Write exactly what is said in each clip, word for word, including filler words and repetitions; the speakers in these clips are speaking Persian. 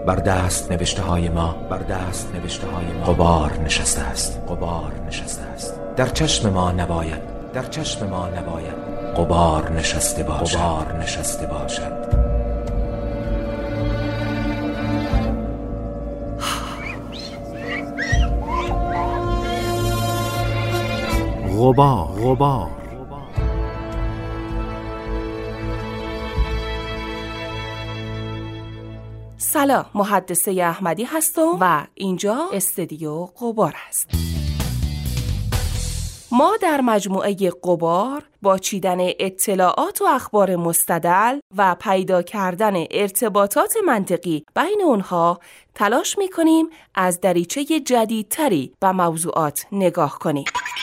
بر دست نوشته های ما بر دست نوشته های ما غبار نشسته است غبار نشسته است در چشم ما نباید در چشم ما نباید غبار نشسته باشد غبار نشسته باشد غبار غبار سلام، محدثه احمدی هستم و اینجا استودیو غبار است. ما در مجموعه غبار با چیدن اطلاعات و اخبار مستدل و پیدا کردن ارتباطات منطقی بین اونها تلاش می‌کنیم از دریچه جدیدتری به موضوعات نگاه کنیم.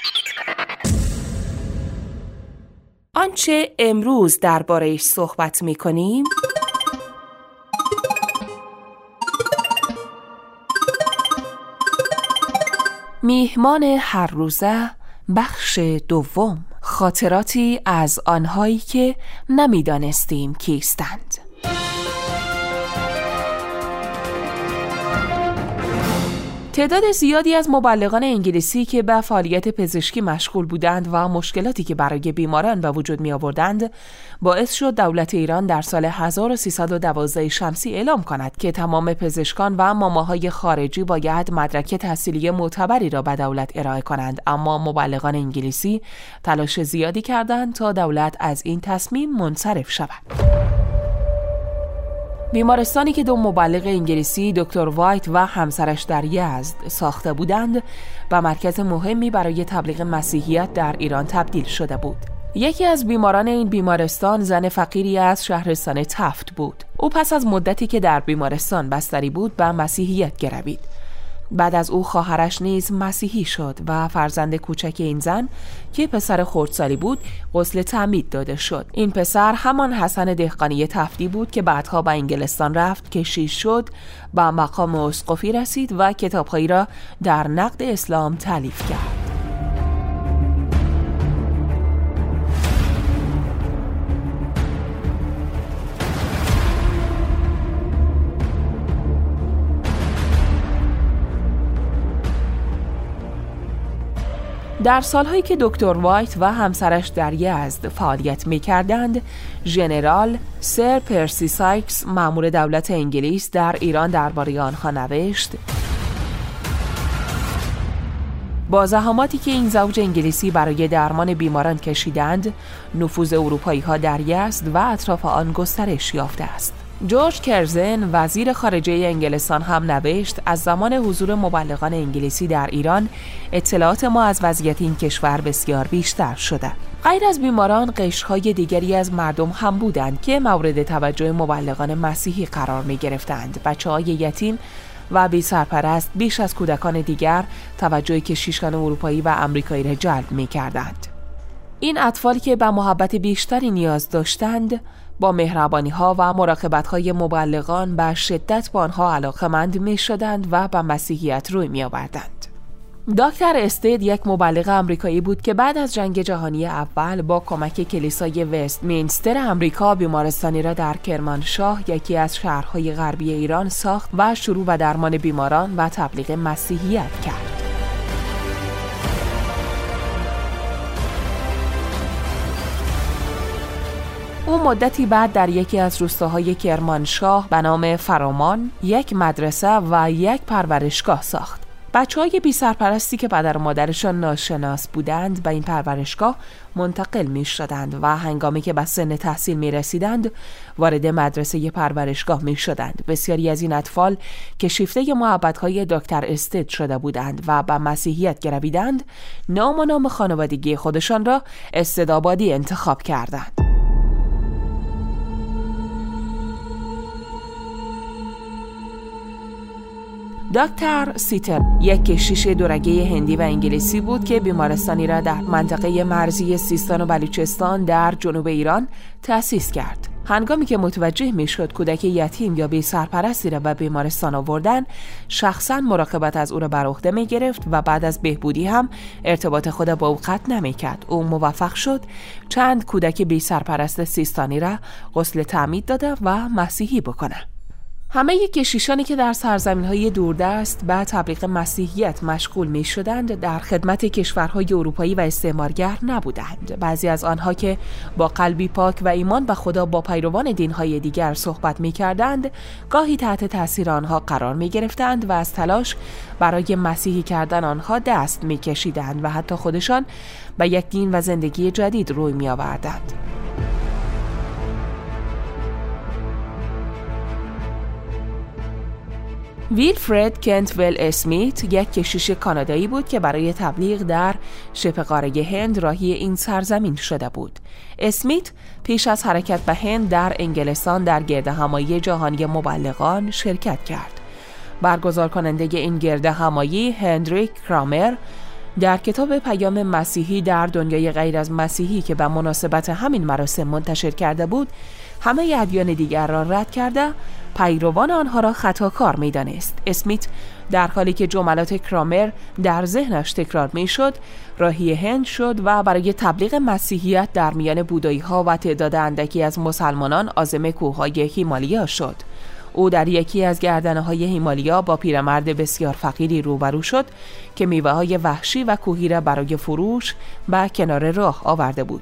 آنچه امروز درباره‌اش صحبت می‌کنیم میهمان هر روزه بخش دوم، خاطراتی از آنهایی که نمیدانستیم کیستند. تعداد زیادی از مبلغان انگلیسی که به فعالیت پزشکی مشغول بودند و مشکلاتی که برای بیماران به وجود می آوردند باعث شد دولت ایران در سال هزار و سیصد و دوازده شمسی اعلام کند که تمام پزشکان و ماماهای خارجی باید مدرک تحصیلی معتبری را به دولت ارائه کنند، اما مبلغان انگلیسی تلاش زیادی کردند تا دولت از این تصمیم منصرف شود. بیمارستانی که دو مبلغ انگلیسی دکتر وایت و همسرش در یزد ساخته بودند به مرکز مهمی برای تبلیغ مسیحیت در ایران تبدیل شده بود. یکی از بیماران این بیمارستان زن فقیری از شهرستان تفت بود. او پس از مدتی که در بیمارستان بستری بود به مسیحیت گروید. بعد از او خواهرش نیز مسیحی شد و فرزند کوچک این زن که پسر خردسالی بود غسل تعمید داده شد. این پسر همان حسن دهقانی تفتی بود که بعدها به انگلستان رفت، کشیش شد، به مقام اسقفی رسید و کتاب‌هایی را در نقد اسلام تالیف کرد. در سالهایی که دکتر وایت و همسرش در یزد فعالیت می‌کردند، ژنرال سر پرسی سایکس مأمور دولت انگلیس در ایران درباره آنها نوشت: با زحماتی که این زوج انگلیسی برای درمان بیماران کشیدند، نفوذ اروپایی‌ها در یزد و اطراف آن گسترش یافته است. جورج کرزن وزیر خارجه انگلستان هم نوشت: از زمان حضور مبلغان انگلیسی در ایران اطلاعات ما از وضعیت این کشور بسیار بیشتر شده. غیر از بیماران قشرهای دیگری از مردم هم بودند که مورد توجه مبلغان مسیحی قرار می گرفتند. بچه‌های یتیم و بی سرپرست بیش از کودکان دیگر توجه کشیشان اروپایی و آمریکایی را جلب می کردند. این اطفالی که به محبت بیشتری نیاز داشتند با مهربانی‌ها و مراقبت‌های مبلغان به شدت با آنها علاقه‌مند می‌شدند و به مسیحیت روی می‌آوردند. دکتر استید یک مبلغ آمریکایی بود که بعد از جنگ جهانی اول با کمک کلیسای وستمینستر آمریکا بیمارستانی را در کرمانشاه، یکی از شهرهای غربی ایران، ساخت و شروع به درمان بیماران و تبلیغ مسیحیت کرد. او مدتی بعد در یکی از روستاهای کرمانشاه به نام فرامان یک مدرسه و یک پرورشگاه ساخت. بچه‌های بی سرپرستی که پدر و مادرشان ناشناس بودند به این پرورشگاه منتقل می شدند و هنگامی که به سن تحصیل می رسیدند وارد مدرسه پرورشگاه می شدند. بسیاری از این اطفال که شیفته محبت‌های دکتر استید شده بودند و به مسیحیت گرویدند، نام و نام خانوادگی خودشان را استدآبادی انتخاب کردند. دکتر سیتل یک کشیش دورگه هندی و انگلیسی بود که بیمارستانی را در منطقه مرزی سیستان و بلوچستان در جنوب ایران تأسیس کرد. هنگامی که متوجه میشد کودک یتیم یا بی سرپرستی را به بیمارستان آوردن، شخصا مراقبت از او را بر عهده می گرفت و بعد از بهبودی هم ارتباط خود با او قطع نمی کرد. او موفق شد چند کودک بی سرپرست سیستانی را غسل تعمید داده و مسیحی بکنه. همه کشیشانی که در سرزمین‌های دوردست به تبلیغ مسیحیت مشغول می‌شدند در خدمت کشورهای اروپایی و استعمارگر نبودند. بعضی از آنها که با قلبی پاک و ایمان به خدا با پیروان دین‌های دیگر صحبت می‌کردند، گاهی تحت تأثیر آنها قرار می‌گرفتند و از تلاش برای مسیحی کردن آنها دست می‌کشیدند و حتی خودشان به یک دین و زندگی جدید روی می‌آوردند. ویلفرد کنتول اسمیت یک کشیش کانادایی بود که برای تبلیغ در شبه قاره هند راهی این سرزمین شده بود. اسمیت پیش از حرکت به هند در انگلستان در گردهمایی جهانی مبلغان شرکت کرد. برگزار کننده این گردهمایی هنریک کرامر در کتاب پیام مسیحی در دنیای غیر از مسیحی که به مناسبت همین مراسم منتشر کرده بود، همه ادیان دیگر را رد کرده پیروان آنها را خطاکار می‌دانست. اسمیت در حالی که جملات کرامر در ذهنش تکرار می‌شد، راهی هند شد و برای تبلیغ مسیحیت در میان بودایی‌ها و تعداد اندکی از مسلمانان عازم کوه‌های هیمالیا شد. او در یکی از گردنه‌های هیمالیا با پیرمرد بسیار فقیری روبرو شد که میوه‌های وحشی و کوهی را برای فروش به کنار راه آورده بود.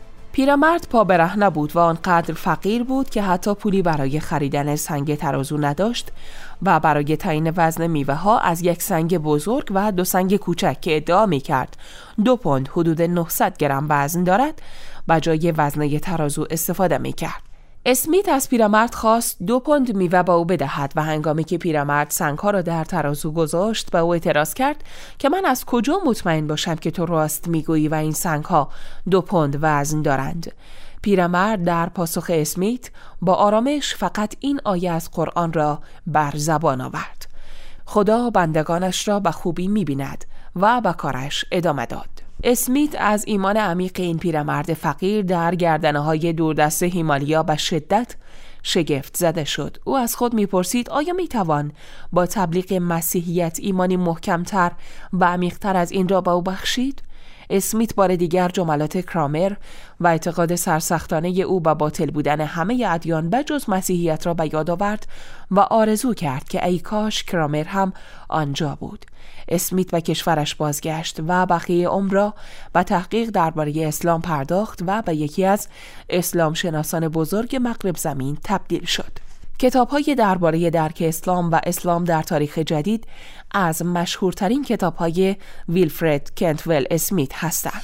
پیرمرد پا برهنه بود و آنقدر فقیر بود که حتی پولی برای خریدن سنگ ترازو نداشت و برای تعیین وزن میوه ها از یک سنگ بزرگ و دو سنگ کوچک که ادعا می کرد دو پوند حدود نهصد گرم وزن دارد به جای وزنه ترازو استفاده می کرد. اسمیت از پیرمرد خواست دو پوند میوه به او بدهد و هنگامی که پیرمرد سنگ‌ها را در ترازو گذاشت به او اعتراض کرد که من از کجا مطمئن باشم که تو راست میگویی و این سنگ‌ها دو پوند وزن دارند. پیرمرد در پاسخ اسمیت با آرامش فقط این آیه از قرآن را بر زبان آورد: خدا بندگانش را به خوبی می‌بیند و به کارش ادامه داد. اسمیت از ایمان عمیق این پیرمرد فقیر در گردنه‌های دوردست هیمالیا به شدت شگفت زده شد. او از خود می‌پرسید آیا می‌توان با تبلیغ مسیحیت ایمانی محکم‌تر و عمیق‌تر از این را به او بخشید؟ اسمیت بار دیگر جملات کرامر و اعتقاد سرسختانه او به باطل بودن همه ادیان بجز مسیحیت را به یاد آورد و آرزو کرد که ای کاش کرامر هم آنجا بود. اسمیت به کشورش بازگشت و بقیه عمر را به تحقیق درباره اسلام پرداخت و به یکی از اسلام شناسان بزرگ مغرب زمین تبدیل شد. کتاب‌های درباره درک اسلام و اسلام در تاریخ جدید از مشهورترین کتاب‌های ویلفرد کنتول اسمیت هستند.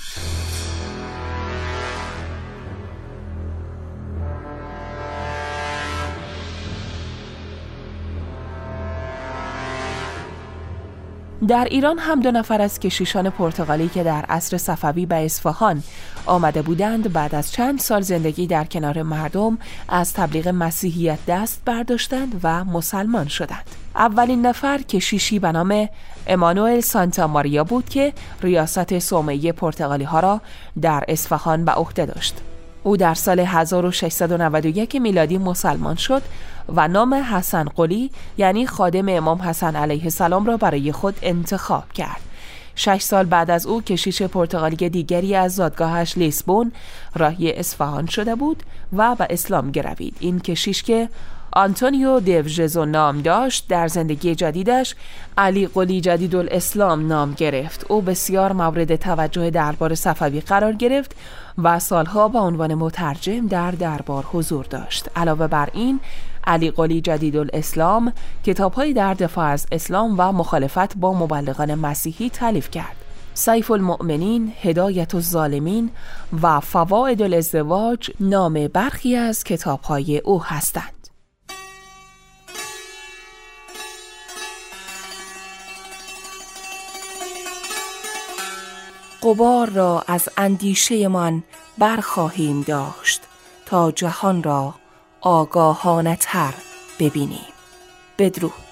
در ایران هم دو نفر از کشیشان پرتغالی که در عصر صفوی به اصفهان آمده بودند بعد از چند سال زندگی در کنار مردم از تبلیغ مسیحیت دست برداشتند و مسلمان شدند. اولین نفر کشیشی به نام امانوئل سانتا ماریا بود که ریاست صومعه پرتغالی ها را در اصفهان به عهده داشت. او در سال هزار و ششصد و نود و یک میلادی مسلمان شد و نام حسن قلی یعنی خادم امام حسن علیه السلام را برای خود انتخاب کرد. شش سال بعد از او کشیش پرتغالی دیگری از زادگاهش لیسبون راهی اصفهان شده بود و به اسلام گروید. این کشیش که آنتونیو دیوژزو نام داشت در زندگی جدیدش علی قلی جدیدالاسلام نام گرفت. او بسیار مورد توجه دربار صفوی قرار گرفت و سالها به عنوان مترجم در دربار حضور داشت. علاوه بر این علی قلی جدیدالاسلام کتاب‌هایی در دفاع از اسلام و مخالفت با مبلغان مسیحی تالیف کرد. سیف المؤمنین، هدایت الظالمین و فوائد الازدواج نام برخی از کتاب‌های او هستند. غبار را از اندیشه من برخواهیم داشت تا جهان را آگاهانه تر ببینیم. بدرود.